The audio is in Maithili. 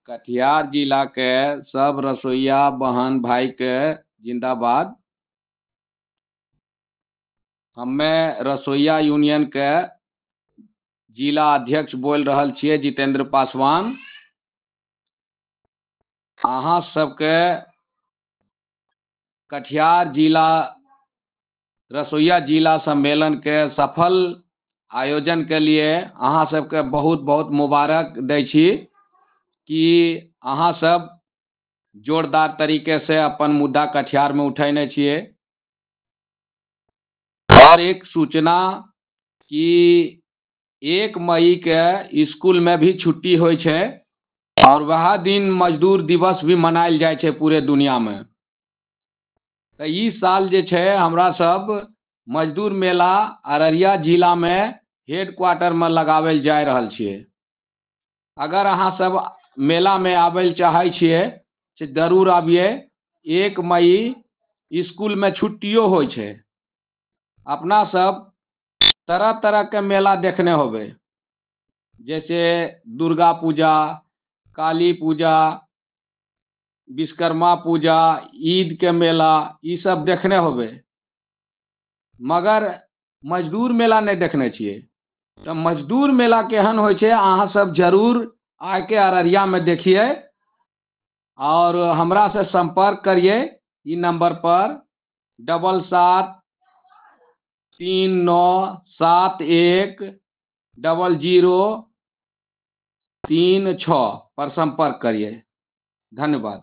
कटिहार जिला के सब रसोईया बहन भाई के जिंदाबाद। हम्मे रसोईया यूनियन के जिला अध्यक्ष बोल रहल छियै जितेंद्र पासवान। अहाँ सबके कटिहार जिला रसोईया जिला सम्मेलन के सफल आयोजन के लिए अहाँ सबके बहुत बहुत मुबारक दै छी कि अहाँ सब जोरदार तरीके से अपन मुद्दा कटिहार में उठेने छियै। और एक सूचना कि 1 मई के स्कूल में भी छुट्टी होय छै और वह दिन मजदूर दिवस भी मनायल जाय छै पूरे दुनिया में। तो ई साल जे छै हमरा सब मजदूर मेला अररिया जिला में हेडक्वार्टर में लगावेल जाय रहल छियै। अगर अहाँ सब मेला में आवेल चाहे छियै तो जरूर आबिए। 1 मई स्कूल में छुट्टियो होय छै। अपना सब तरह तरह के मेला देखने होबे, जैसे दुर्गा पूजा, काली पूजा, विश्वकर्मा पूजा, ईद के मेला, ई सब देखने होबे, मगर मजदूर मेला नहीं देखने छियै। तो मजदूर मेला केहन होय छै अहाँ सब जरूर आके अररिया में देखिए और हमरा से संपर्क करिए ई नंबर पर 7739710036 पर संपर्क करिए। धन्यवाद।